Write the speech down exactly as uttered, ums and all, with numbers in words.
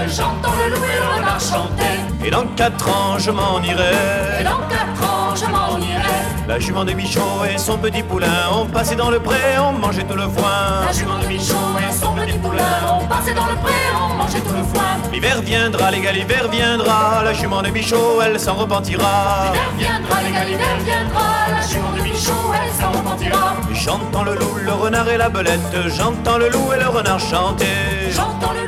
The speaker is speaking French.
j'entends le loup et le renard chanter. Et dans quatre ans je m'en irai. Et dans quatre ans je m'en irai. La jument de Michaud et son petit poulain ont passé dans le pré, ont mangé tout le foin. La jument de Michaud et son petit poulain ont passé dans le pré, ont mangé tout le foin. L'hiver viendra, les gars, l'hiver viendra. La jument de Michaud, elle s'en repentira. L'hiver viendra, les gars, l'hiver viendra. La jument de Michaud, elle s'en repentira. J'entends le loup, le renard et la belette. J'entends le loup et le renard chanter. J'entends le